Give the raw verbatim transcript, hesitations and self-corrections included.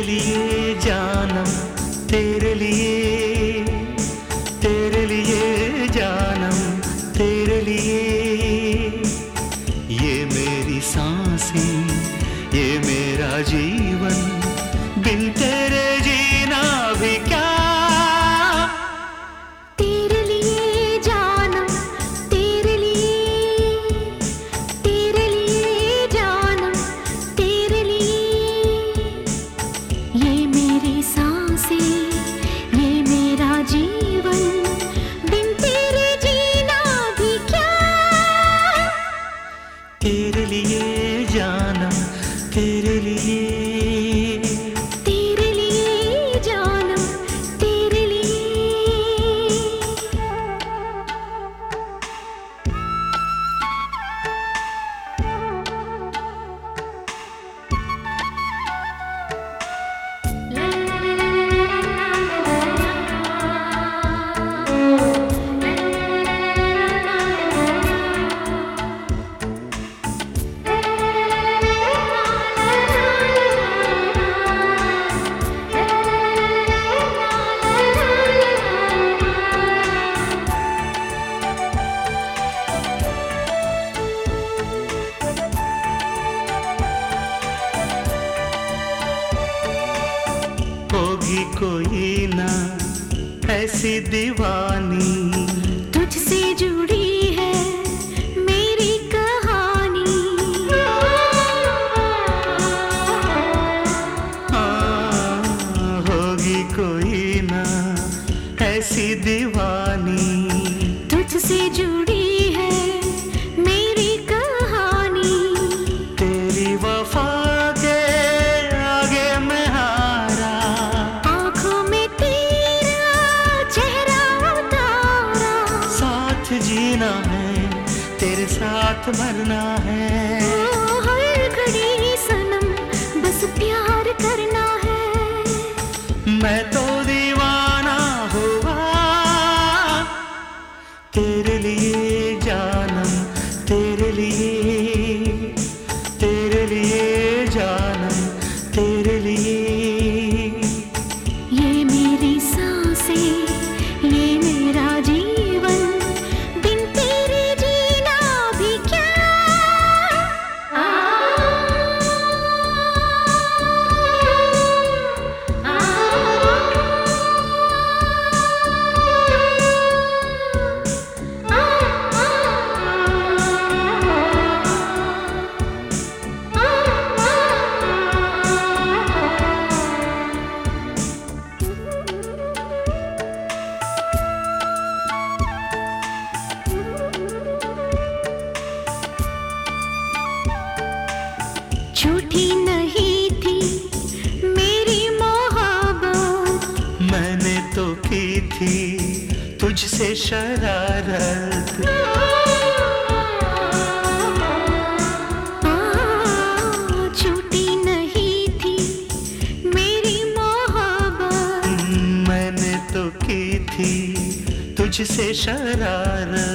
लिए जानम तेरे लिए, तेरे लिए जानम तेरे लिए। ये मेरी सांसें, ये मेरा जीवन, बिन तेरे जीना भी क्या। तेरे लिए जानम तेरे लिए, तेरे लिए जानम तेरे लिए। ये मेरी सांसें, ये मेरा जीवन, बिन तेरे जीना भी क्या। तेरे लिए जानम तेरे लिए, तेरे लिए जानम तेरे लिए। होगी कोई ना ऐसी दीवानी, तुझसे जुड़ी है मेरी कहानी। हाँ, होगी कोई ना ऐसी दीवानी, तुझसे जुड़ी है मेरी कहानी। तेरी वफा के आगे मैं हारा, आँखों में तेरा चेहरा उतारा। साथ जीना है तेरे साथ मरना है। ओ हर घड़ी सनम बस प्यार करना है। मैं तो दीवाना हुआ तेरे लिए जानम तेरे लिए, तेरे लिए जानम तेरे लिए। ये मेरी सांसें, ये मेरा जीवन, बिन तेरे जीना भी क्या। आ, आ, झूठी नहीं थी मेरी मोहब्बत, मैंने तो की थी तुझसे शरारत। आ, झूठी नहीं थी मेरी मोहब्बत, मैंने तो की थी तुझसे शरारत।